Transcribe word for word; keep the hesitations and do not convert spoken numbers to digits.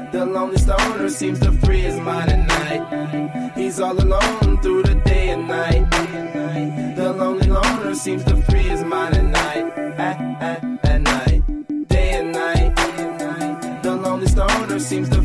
The lonely stoner seems to free his mind at night. He's all alone through the day and night. The lonely loner seems to free his mind at night. At, at, at night. Day and night. The lonely stoner seems to